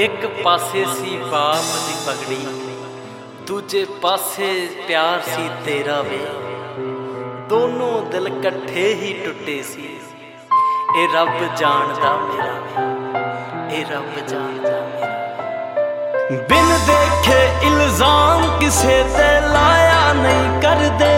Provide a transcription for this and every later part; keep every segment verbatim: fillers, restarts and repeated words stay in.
एक पासे सी बाप दी पगड़ी, दूजे पासे प्यार सी तेरा वे, दोनों दिल कट्ठे ही टुटे सी। ए रब जानदा मेरा वे, ए रब जानदा मेरा। बिन देखे इल्जाम किसे ते लाया नहीं कर दे,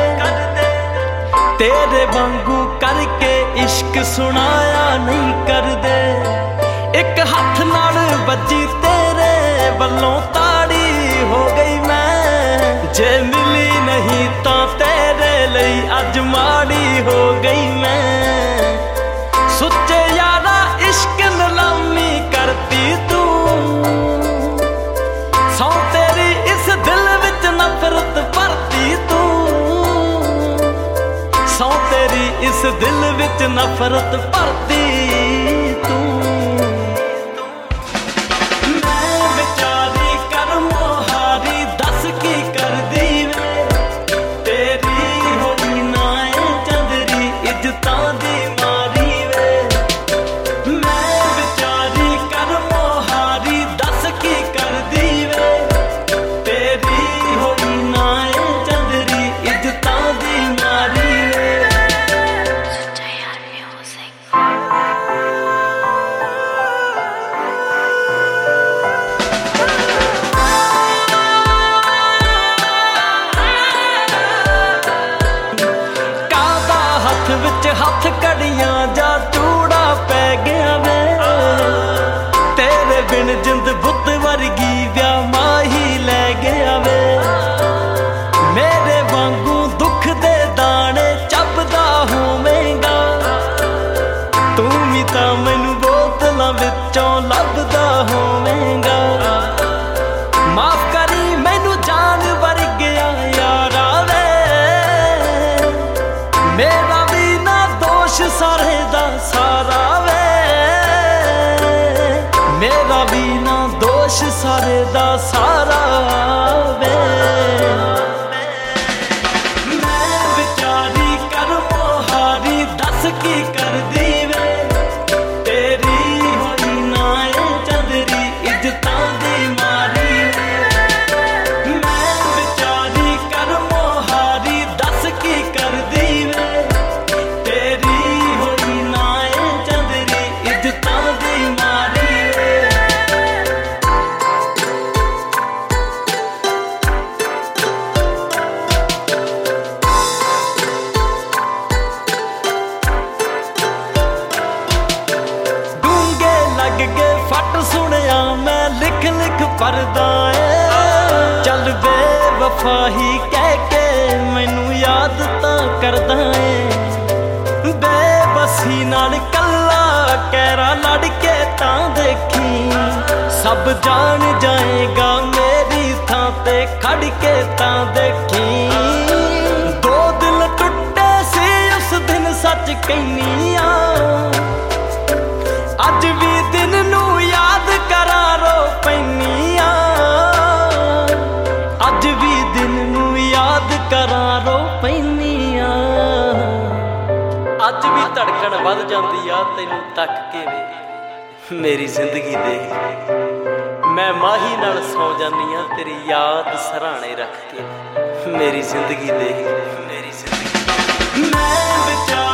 तेरे वांगू करके इश्क सुनाया नहीं कर दे। एक हाथ नाल बजी तेरे वल्लों ताड़ी हो गई मैं, जे मिली नहीं तो तेरे लई अज माड़ी हो गई मैं। सुच्चे यारा इश्क नीलामी करती तू, सौ तेरी इस दिल विच नफरत भरती तू, सौ तेरी इस दिल विच नफरत भरती तू। हथ कड़ियां जा चूड़ा पै गया वे, तेरे बिन जिंद बुत वर्गी व्याह माही लै गया वे। मेरे वांगू दुख दे दाने चबदा होवेंगा, तू भी तां मैनू बोतलां विचों लभदा होवेंगा। माफ करी मैनू जान वर्गिया यारा वे, मेरा सारे दा सारा वे, मेरा भी ना दोष सारे दा सारा वे। मैं बेचारी कर मोहारी दस की कर दी वे, तेरी होई ना ए चंदरी इज्जतां दी मारी वे। मैं बेचारी कर मोहारी दस की कर दी वे, फट सुनिया मैं लिख लिख परदा है। चल बेवफा ही कह के मैनू याद तां करदा है, बेबसी नाल कल्ला कैरा लड़ के तां देखी। सब जान जाएगा मेरी थां ते खड़ के तां देखी। दो दिल टुटे सी उस दिन सच कहनी आ, अज भी दिन नू याद करा रो पैनी आ, अज भी दिन नू याद करा रो पैनी आ। अज भी धड़कन वध जांदी आ तैनू तक के वे, मेरी जिंदगी दे मैं माही नाल सौ जानी आ तेरी याद सराहने रख के। मेरी जिंदगी दे मेरी जिंदगी मैं विचार